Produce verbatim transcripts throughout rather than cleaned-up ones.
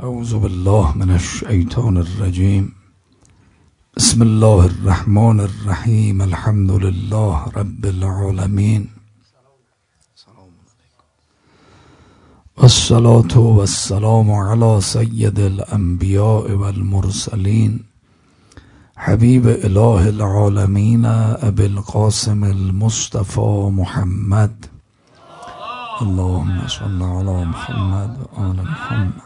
اعوذ بالله من الشیطان الرجیم. بسم الله الرحمن الرحیم. الحمد لله رب العالمین والصلاة والسلام على سید الانبیاء والمرسلین حبیب اله العالمین ابی القاسم المصطفى محمد. اللهم صل على محمد و آل محمد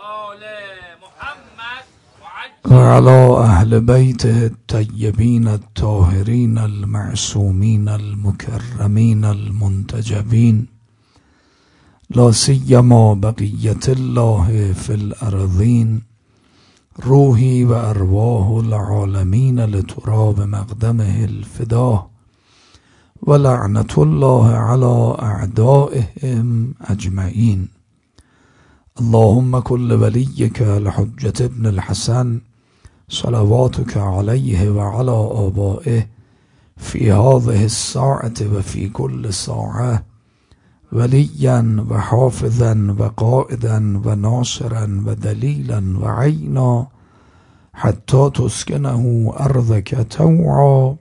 و على اهل بیته الطیبین الطاهرین المعصومین المکرمین المنتجبین لا سیما بقیة الله فی الارضین روحی و ارواح العالمین لتراب مقدمه الفدا و لعنت الله علی اعدائهم اجمعین. اللهم كل وليك الحجة ابن الحسن صلواتك عليه وعلى آبائه في هذه الساعة وفي كل ساعة وليا وحافظا وقائدا وناصرا ودليلا وعينا حتى تسكنه أرضك طوعا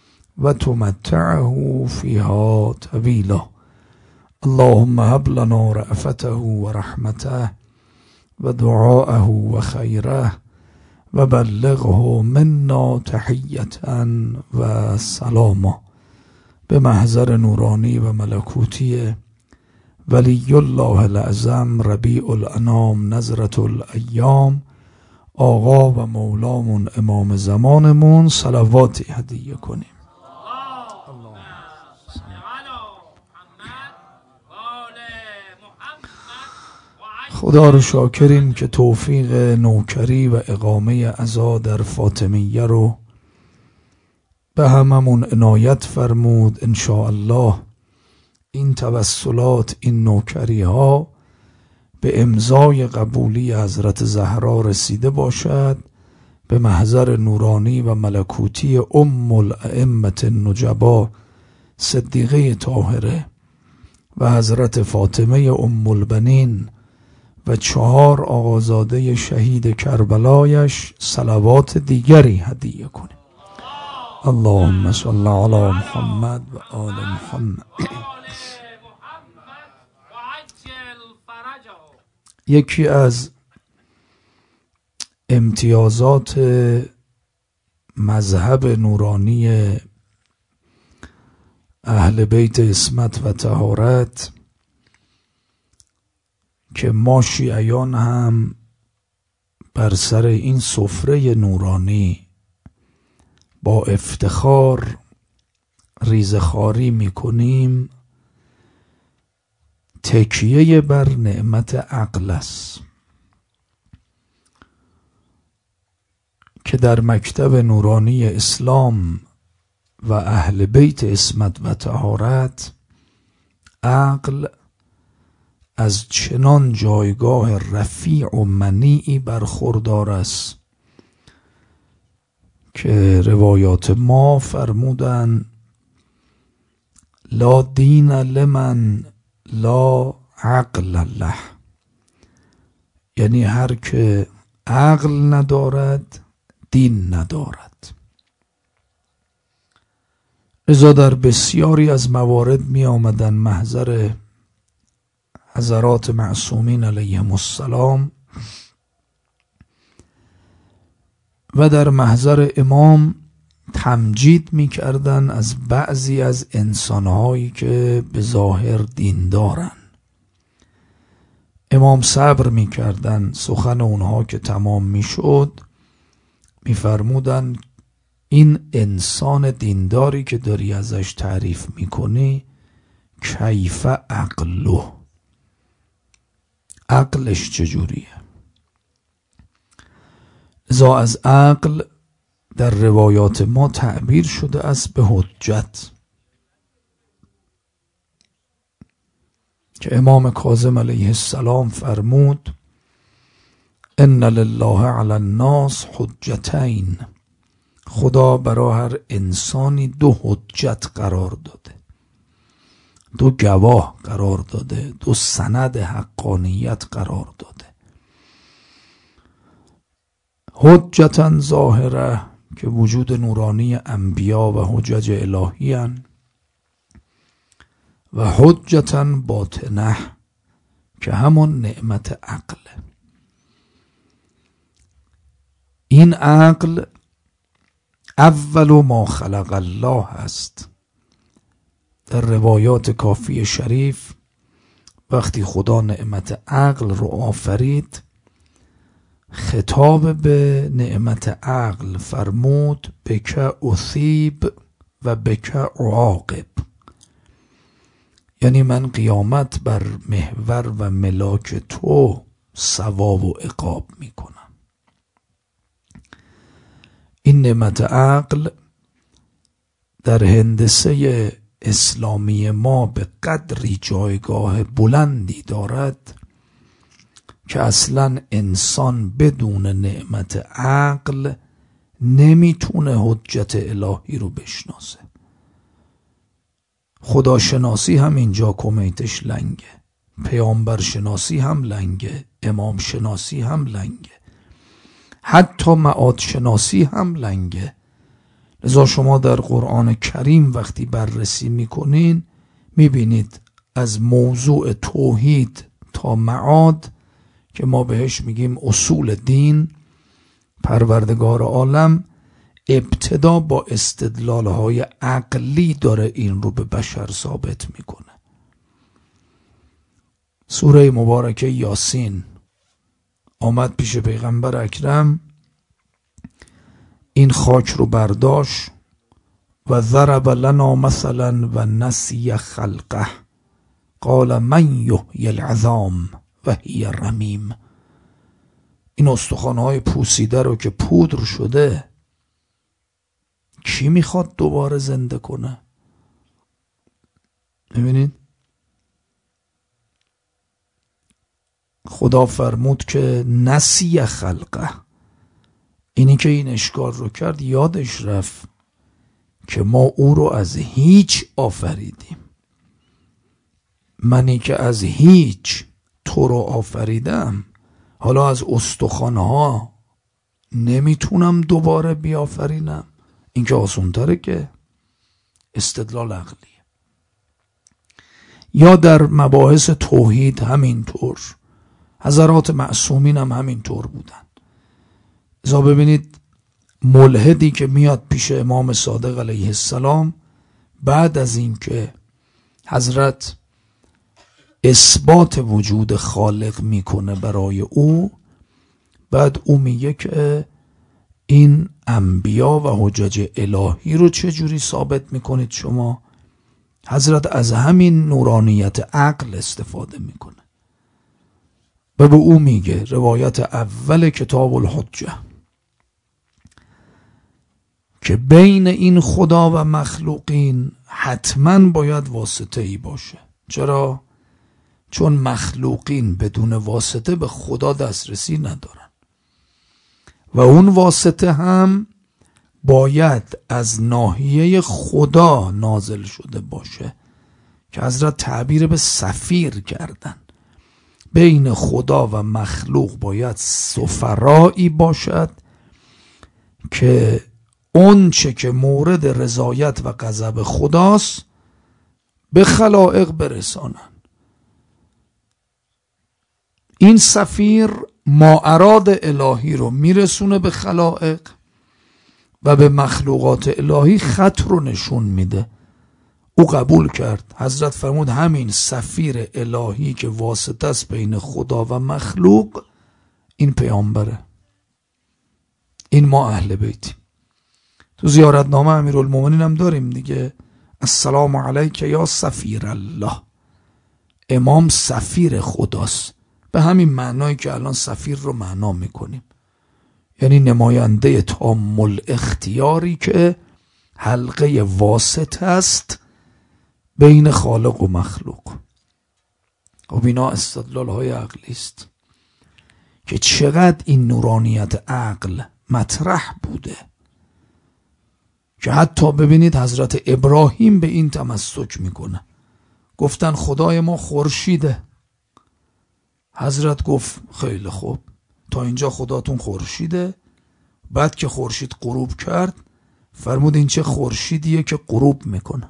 وتمتعه فيها طويلا. اللهم هب لنا رأفته ورحمته ودعاءه وخيره وبلغه منا تحية وسلاما بمحضر نورانی و ملکوتی ولی الله الاعظم ربیع الانام نظرة الایام آقا و مولامون امام زمانمون صلواتی هدیه کنیم. خدا رو شاکریم که توفیق نوکری و اقامه عزا در فاطمیه رو به هممون عنایت فرمود. انشاءالله این توسلات، این نوکری ها به امضای قبولی حضرت زهرا رسیده باشد به محضر نورانی و ملکوتی ام الائمة النجبا صدیقه طاهره و حضرت فاطمه ام البنین و چهار آقازاده شهید کربلایش صلوات دیگری هدیه کنیم. اللهم صل علی محمد و آل محمد. یکی از امتیازات مذهب نورانی اهل بیت عصمت و طهارت که ما شیعیان هم بر سر این سفره نورانی با افتخار ریزخواری میکنیم، تکیه بر نعمت عقل است که در مکتب نورانی اسلام و اهل بیت عصمت و طهارت عقل از چنان جایگاه رفیع و منیعی برخوردار است که روایات ما فرمودن لا دین لمن لا عقل له، یعنی هر که عقل ندارد دین ندارد. لذا در بسیاری از موارد می آمدن محضر حضرات معصومین علیهم السلام و در محضر امام تمجید می کردن از بعضی از انسانهایی که به ظاهر دین دارن. امام صبر می کردن، سخن اونها که تمام می شد می فرمودن این انسان دینداری که داری ازش تعریف می کنی کیف عقله، عقلش چجوریه؟ ازا از عقل در روایات ما تعبیر شده است به حجت که امام کاظم علیه السلام فرمود ان لله علی الناس حجتین، خدا برای هر انسانی دو حجت قرار داده، دو گواه قرار داده، دو سند حقانیت قرار داده. حجتا ظاهره که وجود نورانی انبیا و حجج الهی هن، و حجتا باطنه که همون نعمت عقل. این عقل اول ما خلق الله است. در روایات کافی شریف وقتی خدا نعمت عقل رو آفرید، خطاب به نعمت عقل فرمود بک اثیب و بک اعاقب، یعنی من قیامت بر محور و ملاک تو ثواب و عقاب میکنم. این نعمت عقل در هندسه اسلامی ما به قدری جایگاه بلندی دارد که اصلا انسان بدون نعمت عقل نمیتونه حجت الهی رو بشناسه. خداشناسی هم اینجا کمیتش لنگه، پیامبر شناسی هم لنگه، امام شناسی هم لنگه، حتی معاد شناسی هم لنگه. لذا شما در قرآن کریم وقتی بررسی میکنین میبینید از موضوع توحید تا معاد که ما بهش میگیم اصول دین، پروردگار عالم ابتدا با استدلالهای عقلی داره این رو به بشر ثابت میکنه. سوره مبارکه یاسین آمد پیش پیغمبر اکرم، این خاک رو برداشت و ضرب لنا مثلا و نسی خلقه قال من یحیی العظام و هی رمیم. این استخوان‌های پوسیده رو که پودر شده کی میخواد دوباره زنده کنه؟ میبینید خدا فرمود که نسی خلقه، اینی که این اشکال رو کرد یادش رفت که ما او رو از هیچ آفریدیم. منی که از هیچ تو رو آفریدم، حالا از استخوانها نمیتونم دوباره بیافرینم؟ این که آسون تره که استدلال عقلیه. یا در مباحث توحید همینطور، حضرات معصومین هم همینطور بودن. ازا ببینید ملحدی که میاد پیش امام صادق علیه السلام بعد از این که حضرت اثبات وجود خالق میکنه برای او، بعد او میگه که این انبیا و حجج الهی رو چجوری ثابت میکنید شما؟ حضرت از همین نورانیت عقل استفاده میکنه و به او میگه روایت اول کتاب الحجه که بین این خدا و مخلوقین حتما باید واسطه ای باشه. چرا؟ چون مخلوقین بدون واسطه به خدا دسترسی ندارن و اون واسطه هم باید از ناحیه خدا نازل شده باشه که حضرت تعبیر به سفیر کردن. بین خدا و مخلوق باید سفرایی باشد که اون چه که مورد رضایت و غضب خداست به خلائق برسانن. این سفیر ما اراد الهی رو میرسونه به خلائق و به مخلوقات الهی خط رو نشون میده. او قبول کرد. حضرت فرمود همین سفیر الهی که واسطه است بین خدا و مخلوق، این پیامبره، این ما اهل بیتی. تو زیارتنامه امیرالمومنین هم داریم دیگه، السلام علیک یا سفیر الله، امام سفیر خداست، به همین معنایی که الان سفیر رو معنا میکنیم، یعنی نماینده تام اختیاری که حلقه واسطه است بین خالق و مخلوق. و اینا استدلال های عقلی است که چقدر این نورانیت عقل مطرح بوده که حتی ببینید حضرت ابراهیم به این تمسک میکنه. گفتن خدای ما خورشیده. حضرت گفت خیلی خوب، تا اینجا خداتون خورشیده، بعد که خورشید غروب کرد فرمود این چه خورشیدیه که غروب میکنه.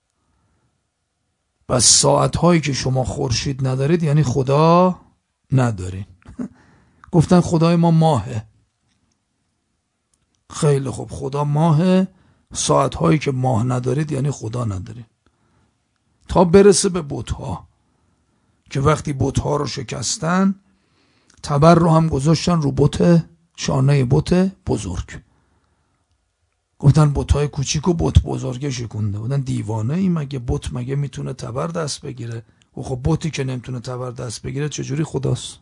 بس ساعتهایی که شما خورشید ندارید یعنی خدا ندارین. گفتن خدای ما ماهه. خیلی خوب، خدا ماهه، ساعتهایی که ماه ندارید یعنی خدا ندارید. تا برسه به بت‌ها که وقتی بت‌ها رو شکستن تبر رو هم گذاشتن رو بت، شانه بت بزرگ. گفتن بت‌های کوچیک و بت بزرگه شکونده. بودن دیوانه ای، مگه بت مگه میتونه تبر دست بگیره؟ و خب بتی که نمیتونه تبر دست بگیره چجوری خداست؟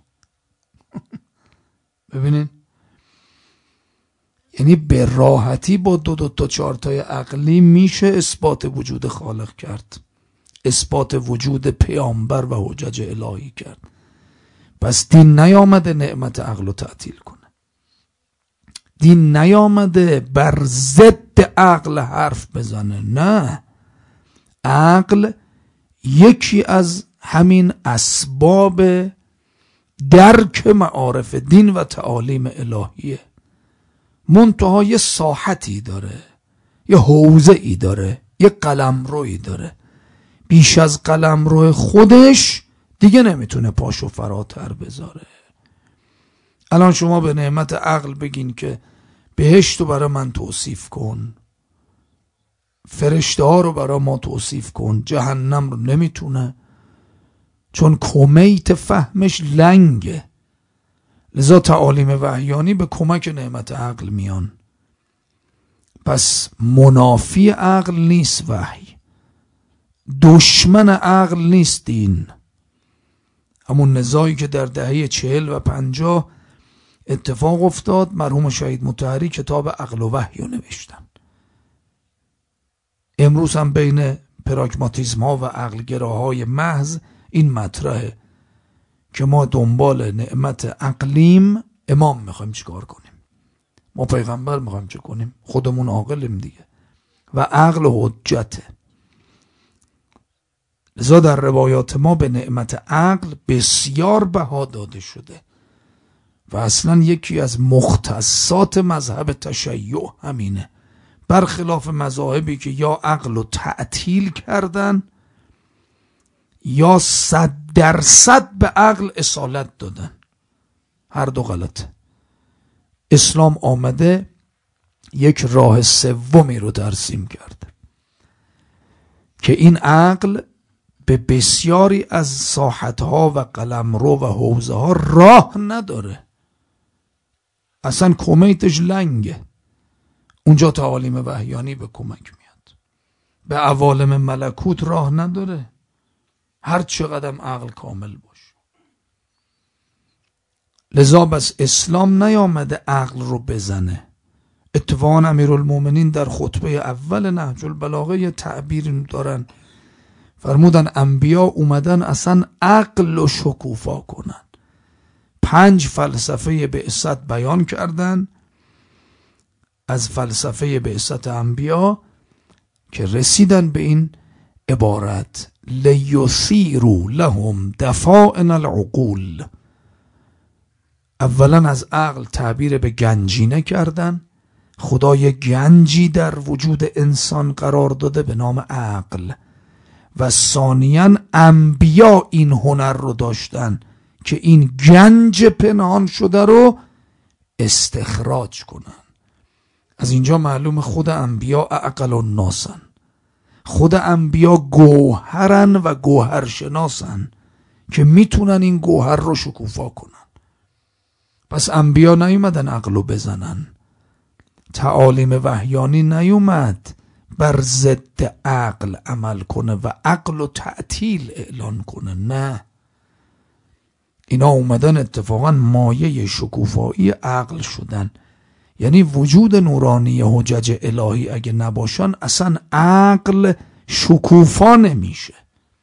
ببینین، یعنی به راحتی با دو دو تا چارتای عقلی میشه اثبات وجود خالق کرد، اثبات وجود پیامبر و حجج الهی کرد. پس دین نیامده نعمت عقل رو تعطیل کنه. دین نیامده بر ضد عقل حرف بزنه. نه، عقل یکی از همین اسباب درک معارف دین و تعالیم الهیه. منتها یه ساحتی داره، یه حوزه ای داره، یه قلمرویی داره. بیش از قلمرو خودش دیگه نمیتونه پاشو فراتر بذاره. الان شما به نعمت عقل بگین که بهشت رو برای من توصیف کن، فرشته ها رو برای ما توصیف کن، جهنم رو نمیتونه، چون کمیت فهمش لنگه. لذا تعالیم وحیانی به کمک نعمت عقل میان. پس منافی عقل نیست وحی، دشمن عقل نیست دین. همون نزاعی که در دهه چهل و پنجاه اتفاق افتاد، مرحوم شهید مطهری کتاب عقل و وحی رو نوشتن. امروز هم بین پراگماتیسم ها و عقل گراهای محض این مطرحه که ما دنبال نعمت عقلیم. امام میخوایم چیکار کنیم؟ ما پیغمبر میخوایم چه کنیم؟ خودمون عاقلیم دیگه و عقل حجته. لذا در روایات ما به نعمت عقل بسیار بها داده شده و اصلا یکی از مختصات مذهب تشیع همینه، برخلاف مذاهبی که یا عقل رو تعطیل کردن یا صد درصد به عقل اصالت دادن. هر دو غلطه. اسلام آمده یک راه سومی رو ترسیم کرده که این عقل به بسیاری از ساحتها و قلمرو و حوزه ها راه نداره، اصلا کمیتش لنگه. اونجا تعالیم وحیانی به کمک میاد. به عوالم ملکوت راه نداره، هر چقدر عقل کامل باشه. لذا بس اسلام نیامده عقل رو بزنه. اتفاقا امیرالمومنین در خطبه اول نهج البلاغه یه تعبیر دارن، فرمودن انبیا اومدن اصلا عقل رو شکوفا کنن. پنج فلسفه بعثت بیان کردن از فلسفه بعثت انبیا که رسیدن به این عبارت: لیثیروا لهم دفائن العقول. اولا از عقل تعبیر به گنجینه کردن. خدا یه گنجی در وجود انسان قرار داده به نام عقل و ثانیاً انبیا این هنر رو داشتن که این گنج پنهان شده رو استخراج کنن. از اینجا معلوم خود انبیا اعقل الناسن، خود انبیا گوهرن و گوهرشناسن که میتونن این گوهر رو شکوفا کنن. پس انبیا نیومدن عقل رو بزنن، تعالیم وحیانی نیومد بر ضد عقل عمل کنه و عقل و تعطیل اعلان کنه. نه، اینا اومدن اتفاقا مایه شکوفایی عقل شدن. یعنی وجود نورانی حجج الهی اگه نباشن اصلا عقل شکوفا نمیشه.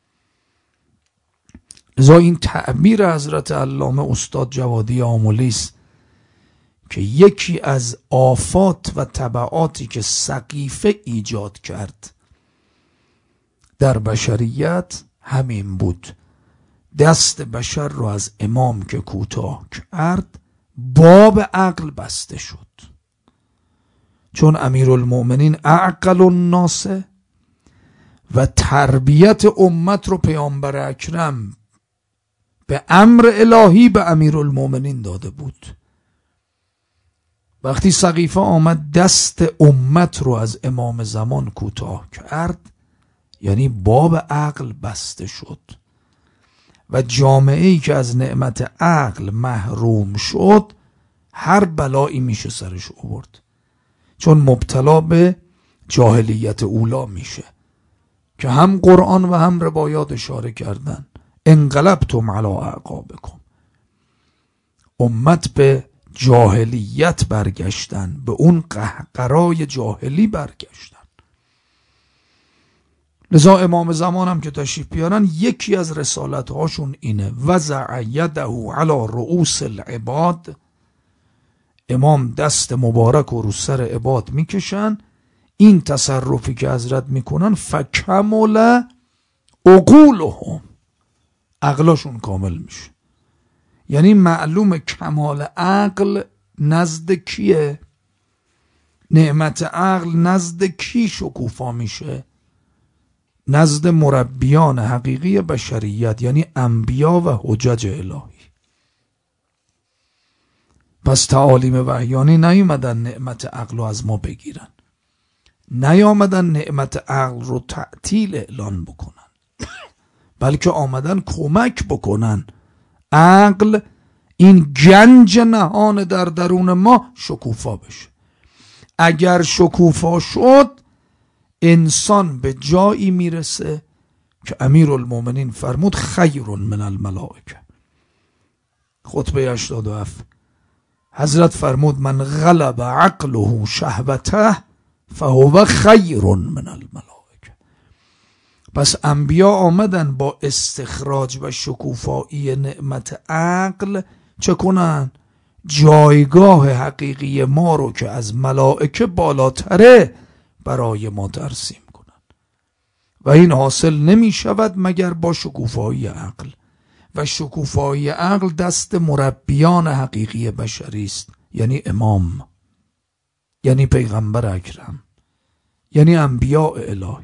لذا این تعبیر حضرت علامه استاد جوادی آملی است که یکی از آفات و تبعاتی که سقیفه ایجاد کرد در بشریت همین بود. دست بشر رو از امام که کوتاه کرد، باب عقل بسته شد. چون امیرالمؤمنین اعقل الناس و تربیت امت رو پیامبر اکرم به امر الهی به امیرالمؤمنین داده بود. وقتی سقیفه آمد دست امت رو از امام زمان کوتاه کرد، یعنی باب عقل بسته شد و جامعه‌ای که از نعمت عقل محروم شد هر بلایی میشه سرش آورد، چون مبتلا به جاهلیت اولا میشه که هم قرآن و هم روایات اشاره کردن. انقلبتم علی اعقابکم، امت به جاهلیت برگشتن، به اون قهقرای جاهلی برگشتن. لذا امام زمان هم که تشریف بیارن یکی از رسالت هاشون اینه وضع یده علی رؤوس العباد، امام دست مبارک رو رو سر عباد میکشن، این تصرفی که حضرت میکنن فکمل عقولهم، عقلاشون کامل میشه. یعنی معلوم کمال عقل نزد کیه؟ نعمت عقل نزد کی شکوفا میشه؟ نزد مربیان حقیقی بشریت، یعنی انبیا و حجج الهی. پس تعالیم وحیانی نیومدن نعمت عقل رو از ما بگیرن، نیامدن نعمت عقل رو تعطیل اعلان بکنن، بلکه آمدن کمک بکنن عقل این گنج نهان در درون ما شکوفا بشه. اگر شکوفا شد انسان به جایی میرسه که امیرالمؤمنین فرمود خیر من الملائکه. خطبه هشتاد و هفت حضرت فرمود من غلب عقله شهوته فهو خیر من الملائکه. پس انبیا آمدن با استخراج و شکوفایی نعمت عقل چه کنن؟ جایگاه حقیقی ما رو که از ملائکه بالاتره برای ما ترسیم کنن و این حاصل نمی شود مگر با شکوفایی عقل، و شکوفایی عقل دست مربیان حقیقی بشری است، یعنی امام، یعنی پیغمبر اکرم، یعنی انبیاء الهی.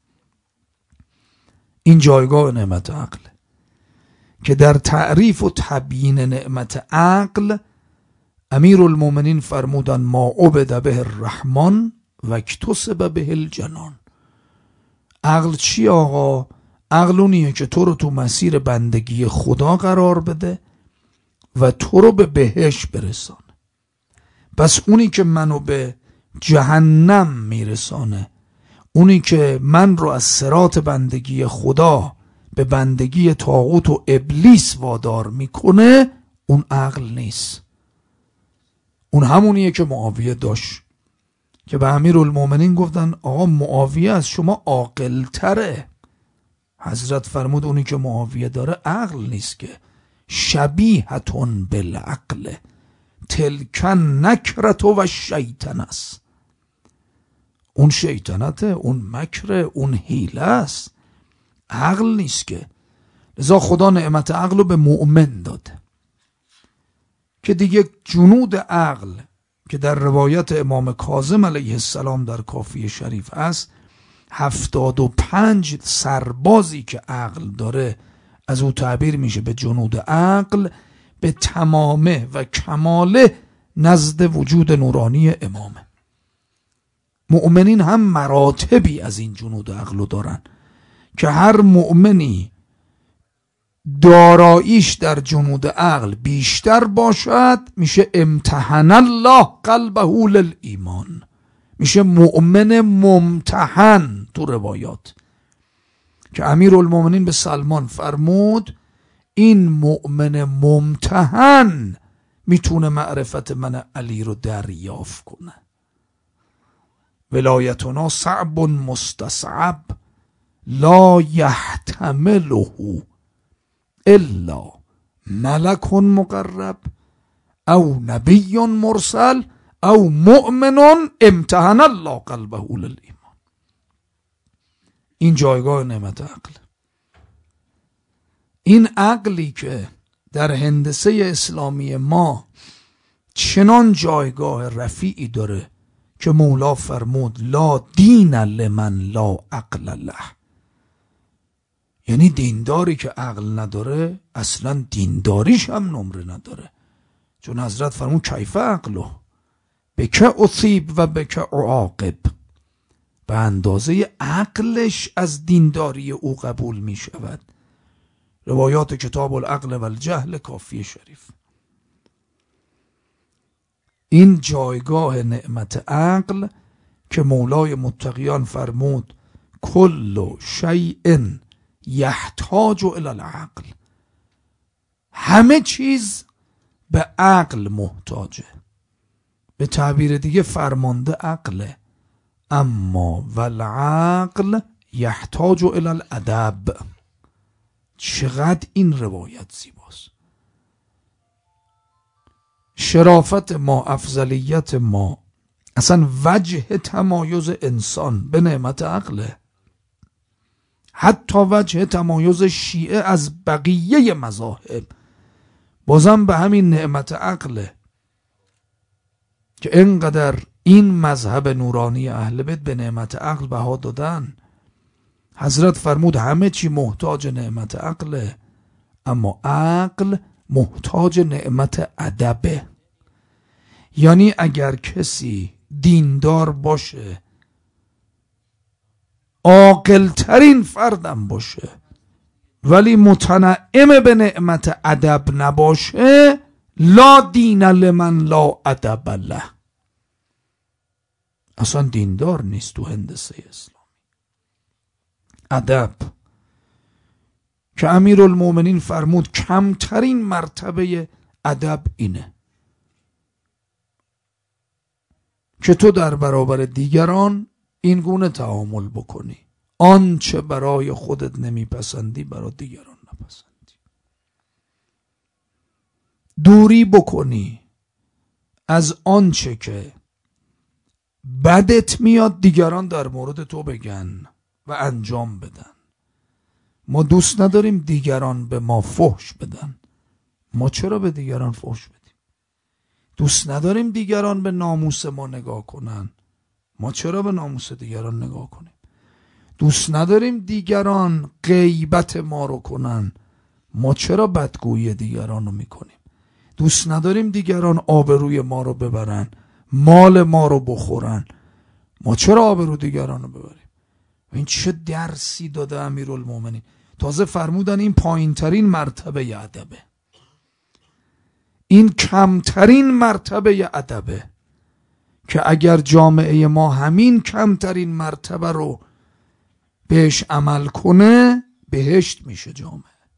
این جایگاه نعمت عقل که در تعریف و تبیین نعمت عقل امیرالمؤمنین فرمودن ما عبد به الرحمن و اکتسب به الجنان. عقل چی آقا؟ عقل اونیه که تو رو تو مسیر بندگی خدا قرار بده و تو رو به بهشت برسانه. پس اونی که منو به جهنم میرسانه، اونی که من رو از صراط بندگی خدا به بندگی طاغوت و ابلیس وادار میکنه، اون عقل نیست. اون همونیه که معاویه داشت که به امیرالمؤمنین گفتن آقا معاویه از شما عاقل تره. حضرت فرمود اونی که معاویه داره عقل نیست که شبیهتون بالعقل تلکن نکرت و شیطن است. اون شیطنته، اون مکره، اون حیله است، عقل نیست که. لذا خدا نعمت عقل رو به مؤمن داده که دیگه جنود عقل که در روایت امام کاظم علیه السلام در کافی شریف است، هفتاد و پنج سربازی که عقل داره از او تعبیر میشه به جنود عقل، به تمامه و کماله نزد وجود نورانی امامه. مؤمنین هم مراتبی از این جنود عقل دارن که هر مؤمنی داراییش در جنود عقل بیشتر باشد میشه امتحن الله قلبه للایمان، میشه مؤمن ممتحن. تو روایات که امیرالمؤمنین به سلمان فرمود این مؤمن ممتحن میتونه معرفت من علی رو دریافت کنه. ولایتنا صعب مستصعب لا یحتمله الا ملک مقرب او نبی مرسل او مؤمن امتحن الله قلبه للایمان. این جایگاه نعمت عقل. این عقلی که در هندسه اسلامی ما چنان جایگاه رفیعی داره که مولا فرمود لا دین لمن لا عقل له، یعنی دینداری که عقل نداره اصلا دینداریش هم نمره نداره. چون حضرت فرمود کیف عقله بک اصیب و بک اعاقب، به اندازه عقلش از دینداری او قبول می شود. روایات کتاب العقل و الجهل کافی شریف. این جایگاه نعمت عقل که مولای متقیان فرمود کل شیء یحتاج الی العقل، همه چیز به عقل محتاجه. به تعبیر دیگه فرمانده عقله، اما والعقل یحتاج الی الادب. چقدر این روایت زیباست. شرافت ما، افضلیت ما، اصلا وجه تمایز انسان به نعمت عقله. حتی وجه تمایز شیعه از بقیه مذاهب بازم به همین نعمت عقله که اینقدر این مذهب نورانی اهل بیت به نعمت عقل بها دادن. حضرت فرمود همه چی محتاج نعمت عقله، اما عقل محتاج نعمت ادبه. یعنی اگر کسی دیندار باشه، عاقل ترین فردم باشه، ولی متنعم به نعمت ادب نباشه، لا دین لمن لا ادب له، اصلا دیندار نیست تو هندسه اسلامی. ادب که امیرالمومنین فرمود کمترین مرتبه ادب اینه که تو در برابر دیگران این گونه تعامل بکنی، آنچه برای خودت نمیپسندی برای دیگران نپسندی، دوری بکنی از آنچه که بدت میاد دیگران در مورد تو بگن و انجام بدن. ما دوست نداریم دیگران به ما فحش بدن. ما چرا به دیگران فحش بدیم؟ دوست نداریم دیگران به ناموس ما نگاه کنن. ما چرا به ناموس دیگران نگاه کنیم؟ دوست نداریم دیگران غیبت ما رو کنن. ما چرا بدگویی دیگران رو میکنیم؟ دوست نداریم دیگران آبروی ما رو ببرن، مال ما رو بخورن. ما چرا آبرو دیگران رو ببریم؟ این چه درسی داده امیرالمومنین. تازه فرمودن این پایین ترین مرتبه ادبه، این کمترین مرتبه ادبه که اگر جامعه ما همین کمترین مرتبه رو بهش عمل کنه بهشت میشه جامعه.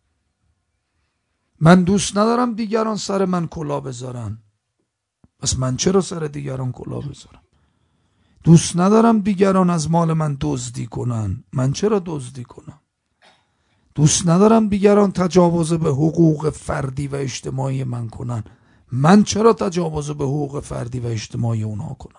من دوست ندارم دیگران سر من کلاه بذارن، پس من چرا سر دیگران کلاه بذارم؟ دوست ندارم دیگران از مال من دزدی کنن، من چرا دزدی کنم؟ دوست ندارم دیگران تجاوز به حقوق فردی و اجتماعی من کنن، من چرا تجاوز به حقوق فردی و اجتماعی اونها کنم؟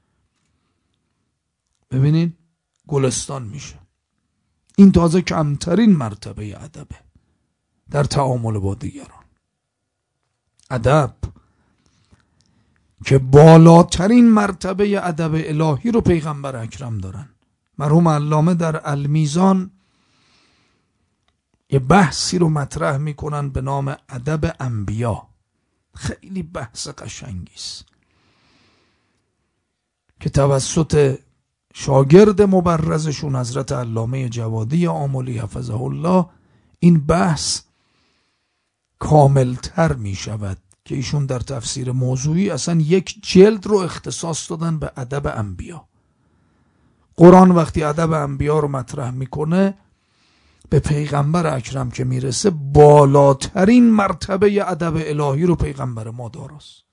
ببینین گلستان میشه. این تازه کمترین مرتبه ادبه در تعامل با دیگران. ادب که بالاترین مرتبه ادب الهی رو پیغمبر اکرم دارن. مرحوم علامه در المیزان یه بحثی رو مطرح میکنن به نام ادب انبیا. خیلی بحث قشنگی است که توسط شاگرد مبرزشون حضرت علامه جوادی آملی حفظه الله این بحث کاملتر می شود که ایشون در تفسیر موضوعی اصلا یک جلد رو اختصاص دادن به ادب انبیا. قرآن وقتی ادب انبیا رو مطرح میکنه به پیغمبر اکرم که میرسه بالاترین مرتبه ادب الهی رو پیغمبر ما داراست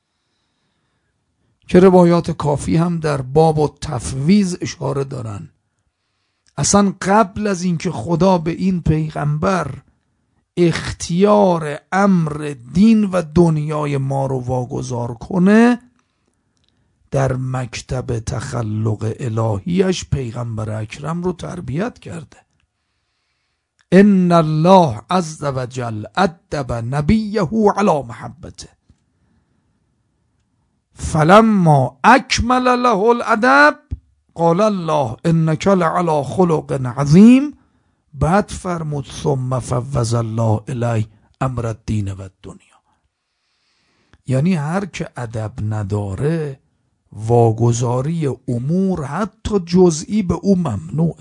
که روایات کافی هم در باب و تفویض اشاره دارن. اصلا قبل از اینکه خدا به این پیغمبر اختیار امر دین و دنیای ما رو واگذار کنه، در مکتب تخلق الهیش پیغمبر اکرم رو تربیت کرده. ان الله عز وجل ادب نبیه علی محبته فلما اکمل له الادب قال الله انک لعلی خلق عظیم. بعد فرمود ثم فوض الله الیه امر الدین و الدنیا. یعنی هر که ادب نداره واگذاری امور حتی جزئی به او ممنوعه.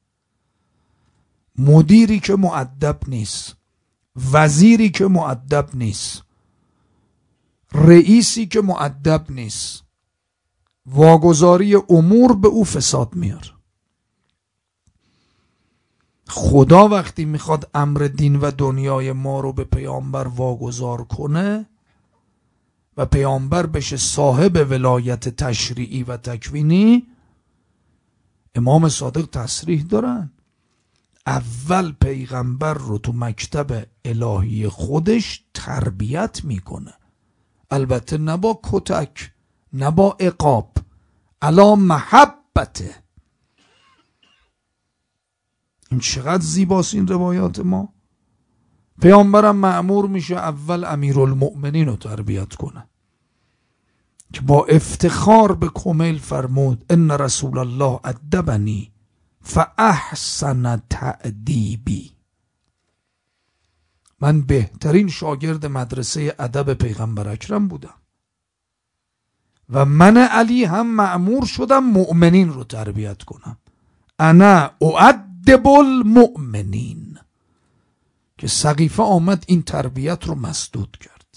مدیری که مؤدب نیست، وزیری که مؤدب نیست، رئیسی که مؤدب نیست، واگذاری امور به او فساد میاره. خدا وقتی میخواد امر دین و دنیای ما رو به پیامبر واگذار کنه و پیامبر بشه صاحب ولایت تشریعی و تکوینی، امام صادق تصریح دارن اول پیغمبر رو تو مکتب الهی خودش تربیت میکنه، البته نه با کتک، نه با عقاب، علا محبته. این چقدر زیباست این روایات ما. پیامبرم مأمور میشه اول امیرالمؤمنین رو تربیت کنه که با افتخار به کمیل فرمود ان رسول الله ادبنی فاحسن تأدیبی. من بهترین شاگرد مدرسه ادب پیغمبر اکرم بودم و من علی هم مأمور شدم مؤمنین رو تربیت کنم. انا اؤدب المؤمنین. که سقیفه آمد این تربیت رو مسدود کرد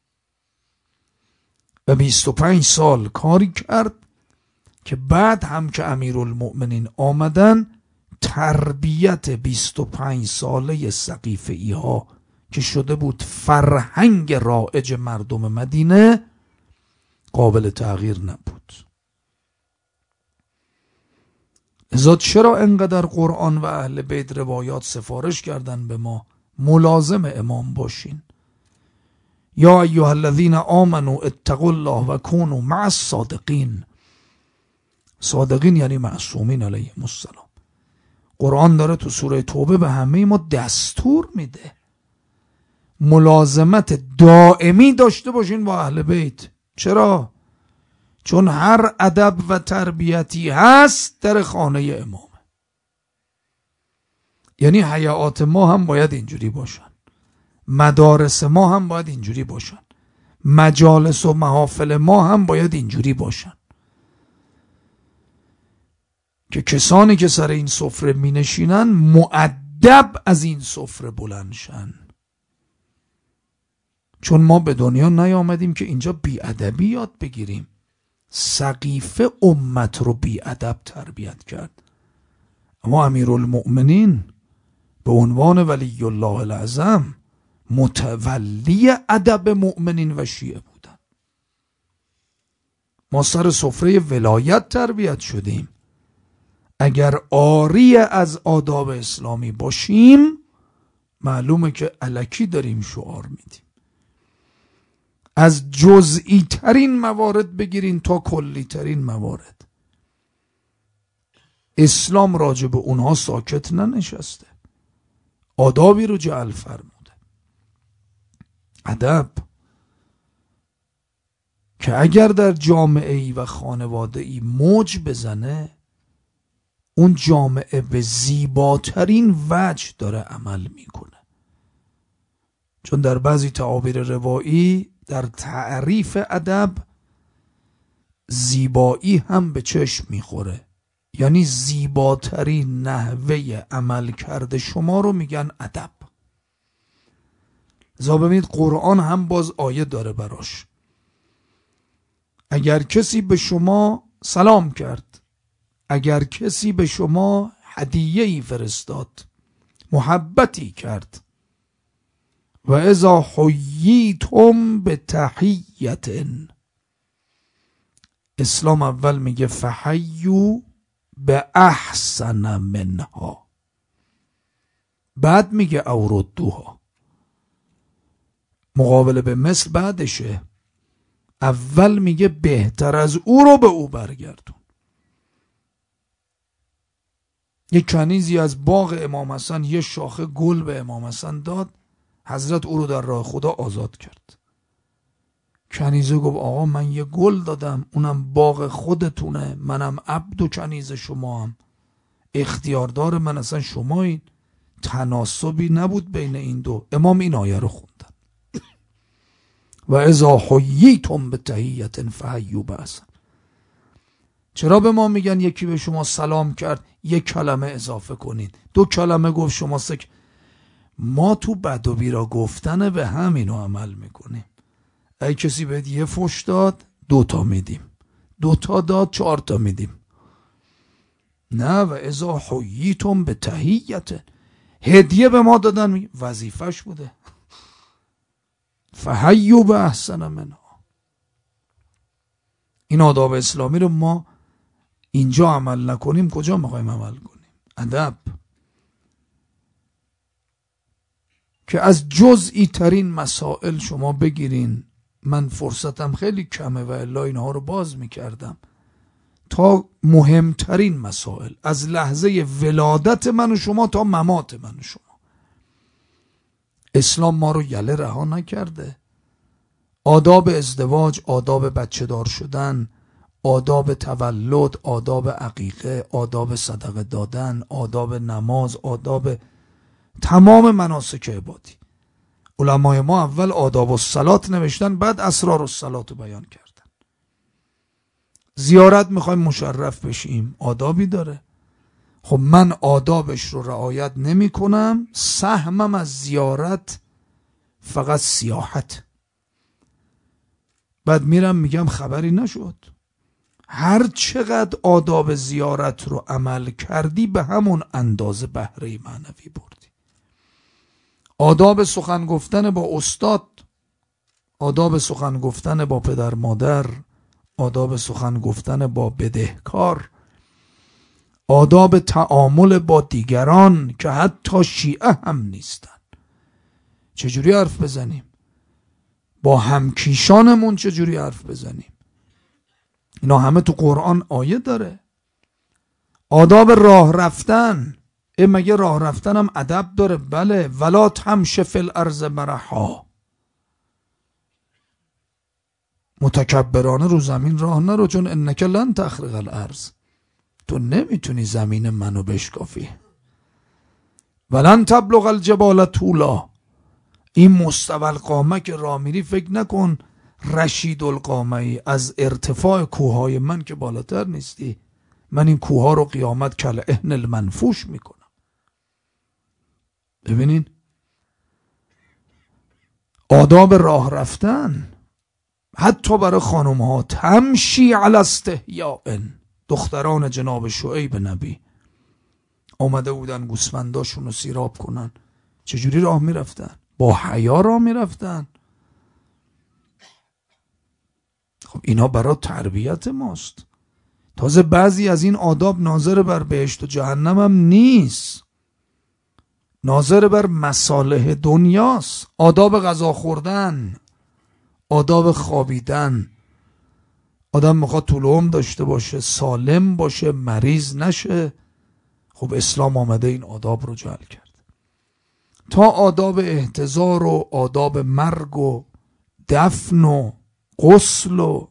و بیست و پنج سال کاری کرد که بعد هم که امیرالمؤمنین آمدن تربیت بیست و پنج ساله سقیفه‌ای ها که شده بود فرهنگ رایج مردم مدینه قابل تغییر نبود. لذا چرا انقدر قرآن و اهل بیت روایات سفارش کردن به ما ملازم امام باشین؟ یا ایها الذین آمنوا اتقوا الله و کونوا مع الصادقین. صادقین یعنی معصومین علیهم السلام. قرآن داره تو سوره توبه به همه ما دستور میده ملازمت دائمی داشته باشین با اهل بیت. چرا؟ چون هر ادب و تربیتی هست در خانه امام. یعنی حیات ما هم باید اینجوری باشن، مدارس ما هم باید اینجوری باشن، مجالس و محافل ما هم باید اینجوری باشن که کسانی که سر این سفره می نشینن مؤدب از این سفره بلند شن. چون ما به دنیا نیامدیم که اینجا بی‌ادبی یاد بگیریم. سقیفه امت رو بی‌ادب تربیت کرد، اما امیرالمؤمنین به عنوان ولی الله الاعظم متولی ادب مؤمنین و شیعه بودن. ما سر سفره ولایت تربیت شدیم. اگر عاری از آداب اسلامی باشیم معلومه که الکی داریم شعار میدیم. از جزئی ترین موارد بگیرین تا کلی ترین موارد. اسلام راجع به اونها ساکت ننشسته، آدابی رو جعل فرموده. ادب که اگر در جامعه ای و خانواده ای موج بزنه اون جامعه به زیباترین وجه داره عمل میکنه. چون در بعضی تعابیر روایی در تعریف ادب زیبایی هم به چشم میخوره، یعنی زیباترین نحوه عمل کرده شما رو میگن ادب. لذا ببینید قرآن هم باز آیه داره براش. اگر کسی به شما سلام کرد، اگر کسی به شما هدیه‌ای فرستاد، محبتی کرد، و اذا حییتم بتحیة، اسلام اول میگه فحیوا باحسن منها، بعد میگه او ردوها. مقابله به مثل بعدشه. اول میگه بهتر از او رو به او برگردون. یک کنیزی از باغ امام حسن یه شاخه گل به امام حسن داد، حضرت او رو در راه خدا آزاد کرد. کنیزه گفت آقا من یه گل دادم، اونم باغ خودتونه، منم عبد و کنیزه شما هم اختیاردار من، اصلا شما این تناسبی نبود بین این دو. امام این آیه رو خوندن و اذا حییتم بتحیة فحیوا بأحسن. چرا به ما میگن یکی به شما سلام کرد یک کلمه اضافه کنید، دو کلمه گفت شما سک؟ ما تو بد و بیرا گفتن به همینو عمل میکنیم. اگه کسی بهت یه فوش داد دو تا میدیم، دو تا داد چهار تا میدیم. نه، و اذا حییتم بتحیة، هدیه به ما دادن وظیفش بوده، فحیوا بأحسن منها. این آداب اسلامی رو ما اینجا عمل نکنیم کجا میخوایم عمل کنیم؟ ادب که از جزئی ترین مسائل شما بگیرین. من فرصتم خیلی کمه و الا اینها رو باز میکردم تا مهمترین مسائل، از لحظه ولادت من و شما تا ممات من و شما. اسلام ما رو یله رها نکرده. آداب ازدواج، آداب بچه دار شدن، آداب تولد، آداب عقیقه، آداب صدقه دادن، آداب نماز، آداب تمام مناسک عبادی. علمای ما اول آداب الصلات نوشتن، بعد اسرار الصلات رو بیان کردن. زیارت میخوایم مشرف بشیم، آدابی داره. خب من آدابش رو رعایت نمی کنم، سهمم از زیارت فقط سیاحت. بعد میرم میگم خبری نشد. هر چقدر آداب زیارت رو عمل کردی به همون اندازه بهره معنوی بردی. آداب سخن گفتن با استاد، آداب سخن گفتن با پدر مادر، آداب سخن گفتن با بدهکار، آداب تعامل با دیگران که حتی شیعه هم نیستن. چجوری حرف بزنیم؟ با همکیشانمون چجوری حرف بزنیم؟ اینا همه تو قرآن آیه داره. آداب راه رفتن، ای مگه راه رفتن هم ادب داره؟ بله. ولا تمش فی الارض مرحا، متکبرانه رو زمین راه نرو، چون انک لن تخرق الارض، تو نمیتونی زمین منو بشکافی. ولن تبلغ الجبال طولا، این مستوی القامه که راه میری فکر نکن رشید القامه ای، از ارتفاع کوههای من که بالاتر نیستی. من این کوه ها رو قیامت کل اهن المنفوش میکنم. ببینین آداب راه رفتن حتی برای خانم ها، تمشی علی استحیاء. دختران جناب شعیب نبی آمده بودن گوسفنداشون رو سیراب کنن، چجوری راه میرفتن؟ با حیا راه میرفتن. خب اینا برای تربیت ماست. تازه بعضی از این آداب ناظر بر بهشت و جهنم هم نیست، ناظر بر مصالح دنیاست. آداب غذا خوردن، آداب خوابیدن. آدم میخواد طول عمر داشته باشه، سالم باشه، مریض نشه. خب اسلام آمده این آداب رو جعل کرد. تا آداب احتضار و آداب مرگ و دفن و غسل و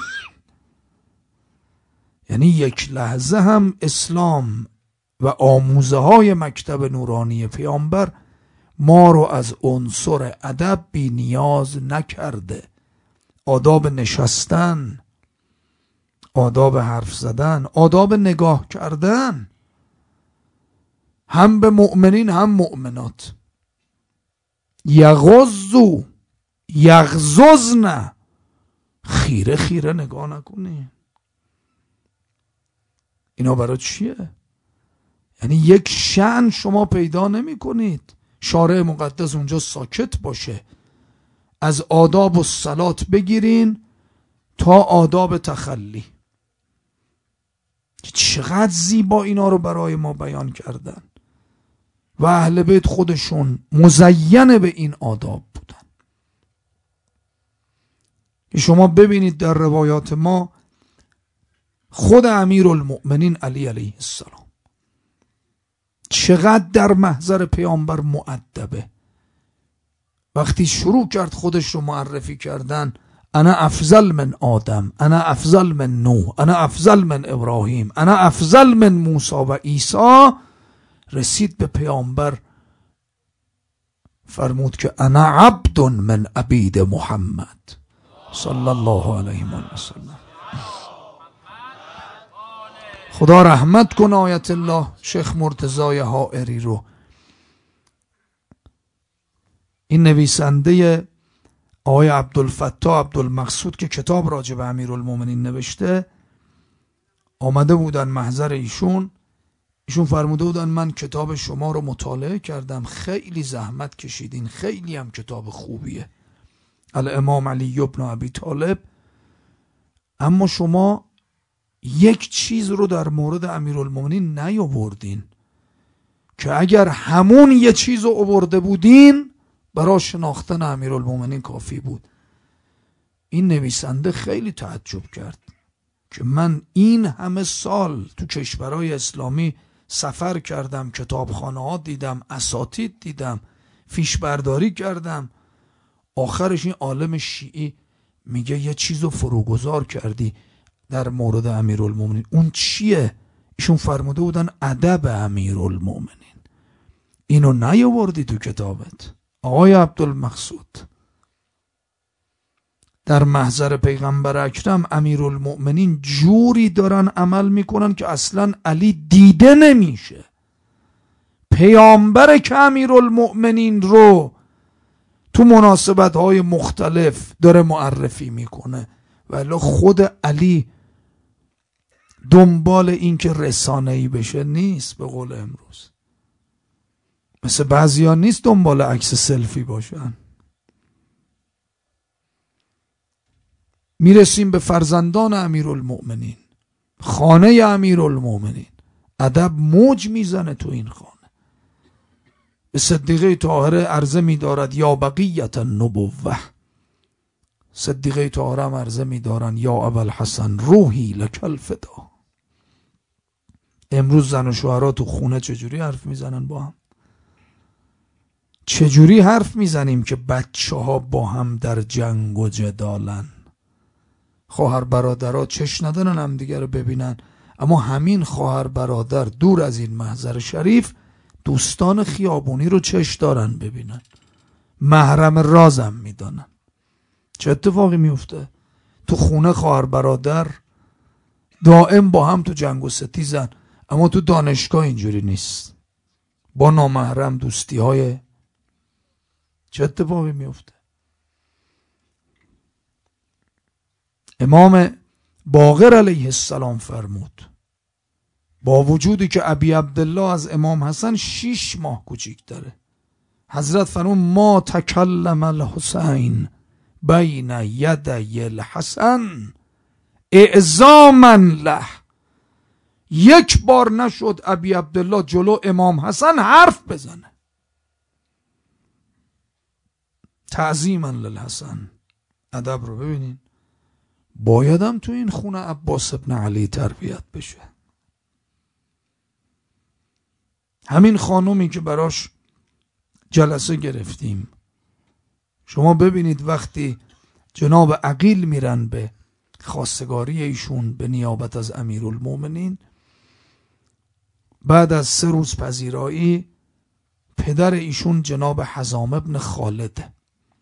یعنی یک لحظه هم اسلام و آموزه های مکتب نورانی پیامبر ما رو از عنصر ادب بی نیاز نکرده. آداب نشستن، آداب حرف زدن، آداب نگاه کردن، هم به مؤمنین هم مؤمنات. یغضوا یغضضن، خیره خیره نگاه نکنی. اینا برای چیه؟ یعنی یک شأن شما پیدا نمی کنید. شارع مقدس اونجا ساکت باشه. از آداب الصلات بگیرین تا آداب تخلی. چقدر زیبا اینا رو برای ما بیان کردن و اهل بیت خودشون مزین به این آداب بودن. شما ببینید در روایات ما خود امیرالمؤمنین علی علیه السلام چقدر در محضر پیامبر مؤدبه. وقتی شروع کرد خودش رو معرفی کردن، انا افضل من آدم، انا افضل من نوح، انا افضل من ابراهیم، انا افضل من موسی و عیسی، رسید به پیامبر فرمود که انا عبد من عبید محمد صلی الله علیه و سلم. خدا رحمت کن آیت الله شیخ مرتضی حائری رو. این نویسنده آقای عبدالفتاح عبدالمقصود که کتاب راجع به امیرالمومنین نوشته، آمده بودن محضر ایشون، ایشون فرموده بودن من کتاب شما رو مطالعه کردم، خیلی زحمت کشیدین، خیلی هم کتاب خوبیه، الامام علی ابن ابی طالب، اما شما یک چیز رو در مورد امیرالمومنین نیاوردین که اگر همون یه چیز رو آورده بودین برای شناختن امیرالمومنین کافی بود. این نویسنده خیلی تعجب کرد که من این همه سال تو کشورهای اسلامی سفر کردم، کتابخانه ها دیدم، اساتید دیدم، فیش برداری کردم، آخرش این عالم شیعی میگه یه چیز رو فروگذار کردی در مورد امیرالمومنین. اون چیه؟ ایشون فرموده بودن ادب امیرالمومنین. اینو نیاوردی تو کتابت آقای عبدالمقصود. در محضر پیغمبر اکرم امیرالمومنین جوری دارن عمل میکنن که اصلا علی دیده نمیشه. پیامبر که امیرالمومنین رو تو مناسبت های مختلف داره معرفی میکنه، ولی خود علی دنبال این که رسانه‌ای بشه نیست. به قول امروز مثل بعضیا نیست دنبال عکس سلفی باشن. میرسیم به فرزندان امیرالمومنین، خانه امیرالمومنین. ادب موج میزنه تو این خانه. به صدیقه طاهره عرضه میدارد یا بقیت النبوه، صدیقه طاهره هم عرضه میدارن یا ابوالحسن روحی لک الفدا. امروز زن و شوهرها تو خونه چجوری حرف میزنن با هم؟ چجوری حرف میزنیم که بچه ها با هم در جنگ و جدالن؟ خواهر برادرها چش ندارن هم دیگه رو ببینن، اما همین خواهر برادر دور از این محضر شریف دوستان خیابونی رو چش دارن ببینن، محرم رازم میدانن. چه اتفاقی میفته؟ تو خونه خواهر برادر دائم با هم تو جنگ و ستیزن، اما تو دانشگاه اینجوری نیست، با نامحرم دوستی های. چه اتفاقی میفته؟ امام باقر علیه السلام فرمود با وجودی که ابی عبدالله از امام حسن شیش ماه کوچیک داره، حضرت فرمود ما تکلم الحسین بین یدی الحسن اعظاما له. یک بار نشد ابی عبدالله جلو امام حسن حرف بزنه، تعظیما للحسن. ادب رو ببینین. بایدم تو این خونه عباس ابن علی تربیت بشه. همین خانومی که براش جلسه گرفتیم، شما ببینید وقتی جناب عقیل میرن به خواستگاری ایشون به نیابت از امیرالمومنین، بعد از سه روز پذیرایی پدر ایشون جناب حزام ابن خالد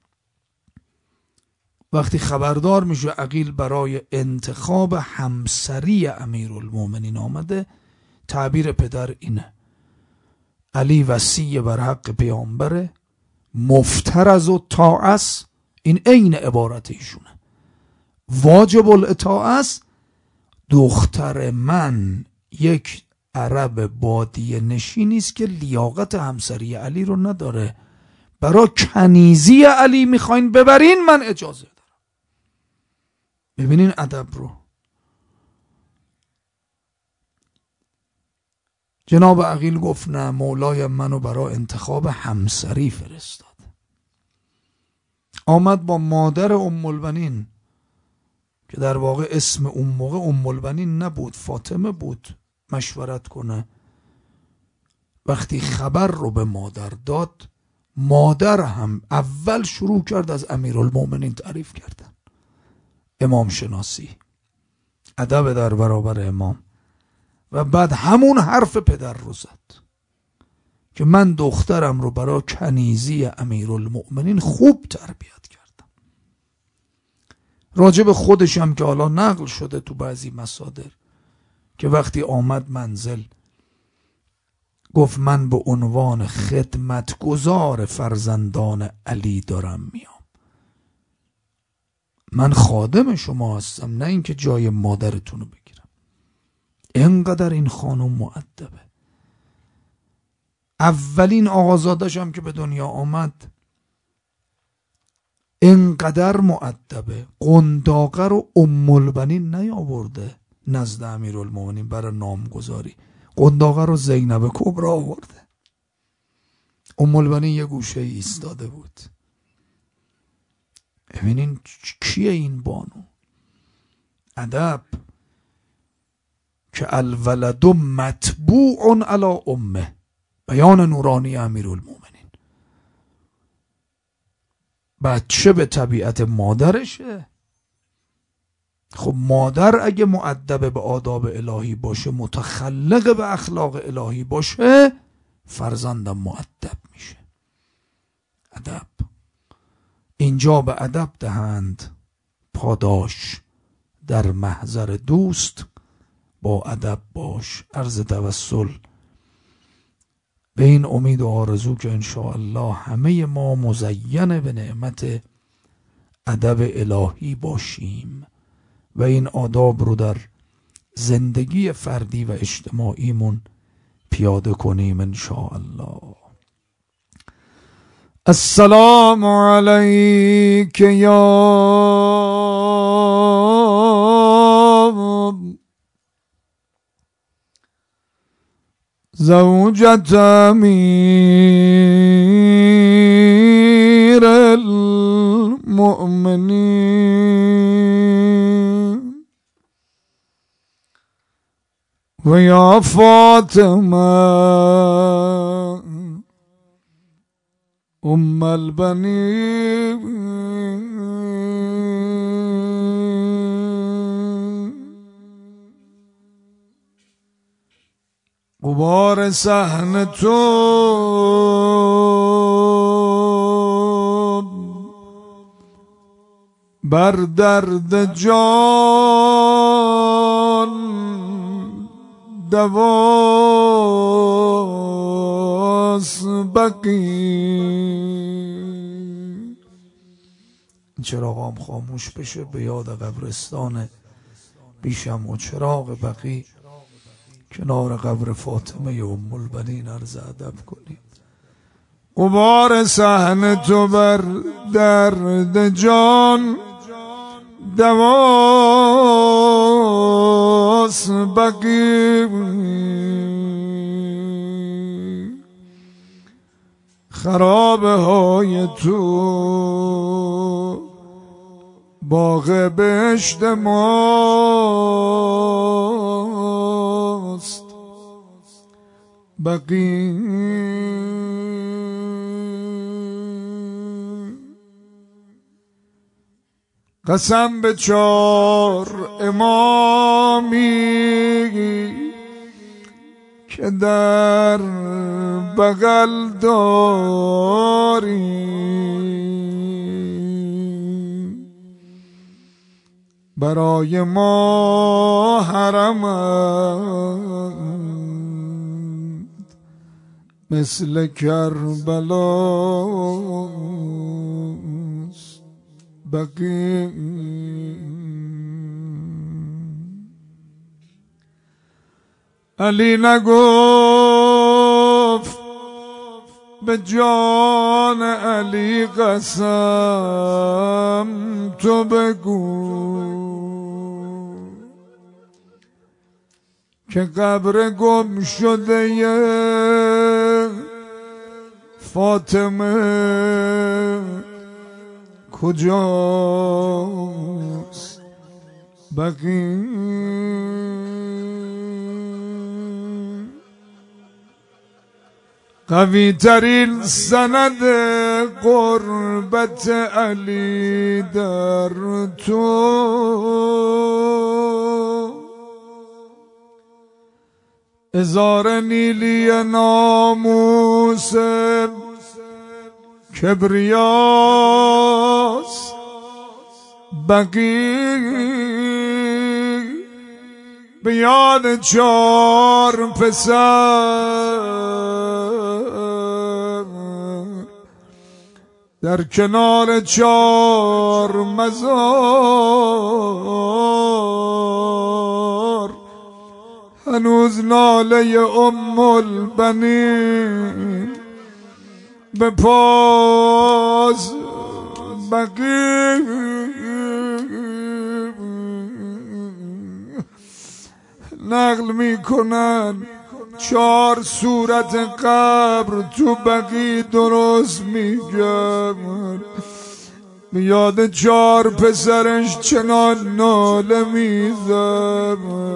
وقتی خبردار میشه عقیل برای انتخاب همسری امیرالمومنین آمده، تعبیر پدر اینه: علی وصی بر حق پیامبره، مفترض و طاعت. این عین عبارت ایشونه. واجب الاطاعت. دختر من یک عرب بادیه نشینی است که لیاقت همسری علی رو نداره، برای کنیزی علی میخواین ببرین، من اجازه دارم. ببینین ادب رو. جناب عقیل گفت نه، مولای منو برای انتخاب همسری فرستاد. آمد با مادر ام البنین که در واقع اسم اون موقع ام البنین نبود، فاطمه بود، مشورت کنه. وقتی خبر رو به مادر داد، مادر هم اول شروع کرد از امیرالمومنین تعریف کردن. امام شناسی، ادب در برابر امام، و بعد همون حرف پدر رو زد که من دخترم رو برای کنیزی امیرالمؤمنین خوب تربیت کردم. راجب خودشم که حالا نقل شده تو بعضی مصادر که وقتی آمد منزل گفت من به عنوان خدمتگزار فرزندان علی دارم میام، من خادم شما هستم، نه اینکه جای مادرتون رو بگیرم. اینقدر این خانم مؤدبه. اولین آقازادش هم که به دنیا آمد اینقدر مؤدبه، قنداقه رو ام البنین نیاورده نزد امیرالمومنین برای نامگذاری، قنداقه رو زینب کبری آورده. ام البنین یه گوشه ایستاده بود. ببینین کیه این بانو؟ ادب که الولد متبوع علی امه، بیان نورانی امیرالمومنین. بچه به طبیعت مادرشه. خب مادر اگه مؤدب به آداب الهی باشه، متخلق به اخلاق الهی باشه، فرزندم مؤدب میشه. ادب. اینجا به ادب دهند پاداش، در محضر دوست با ادب باش. عرض توسل به این امید و آرزو که انشاءالله همه ما مزین به نعمت ادب الهی باشیم و این آداب رو در زندگی فردی و اجتماعیمون پیاده کنیم انشاءالله. السلام علیک یا زوجة امیر المؤمنین و یا فاطمه ام البنین. غبار صحن تو بر درد جان دواس بقی. چراغام خاموش بشه به یاد قبرستان بیشم و چراغ بقی کنار قبر فاطمه ام البنین عرض ادب کنیم. غبار صحن تو بر درد جان دواس بقی. خرابه های تو باغ بهشت ماست بقی. قسم به چار امامی که در بغل داری، برای ما حرمند مثل کربلاست بقی. علی نگفت به جان علی قسم تو بگو که قبر گم شده فاطمه کجاست بقی. قوی ترین سند قربت علی در تو. ازار نیلی ناموس کبریاس بقی به یاد چار پسر در کنار چار مزار هنوز ناله ام البنین به پاس بقی. نقل میکنن چهار صورت قبر تو بقی درست میگم. به یاد چهار پسرش چنان ناله میزم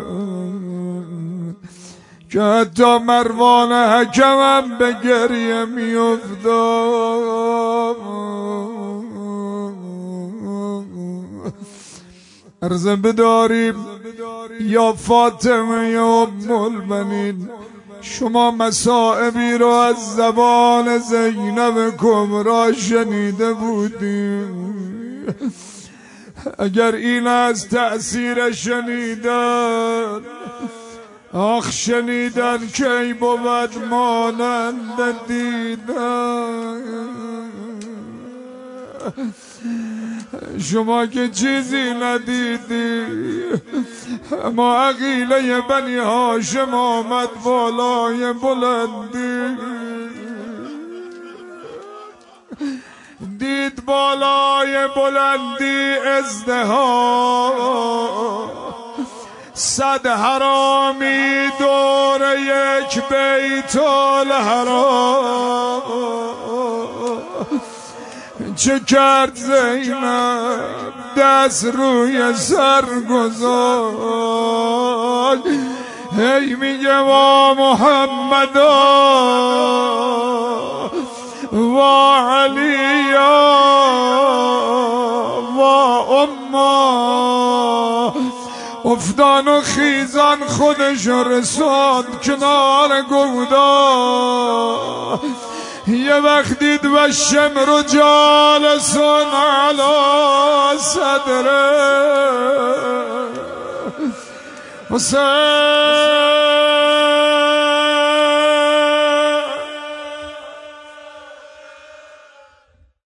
که حتی مروان حکمم به گریه میافتاد. عرض بداریم یا فاطمه یا ام البنین، شما مصائبی رو از زبان زینب کبری شنیده بودیم. اگر این از تأثیر شنیدن، آخ شنیدن که ای بود مانند دیدن. شما که چیزی ندیدی، اما عقیله بنی هاشم آمد بالای بلندی. دید بالای بلندی ازدحام، صد حرامی دور یک بیت الحرام. چه کرد زینب؟ دست روی سر گذاشت، هی میگه وا محمدا وا علیا وا اما. افتان و خیزان خودش رساند کنار گودا. یه وقت دید و شمر جالسون علی صدره حسین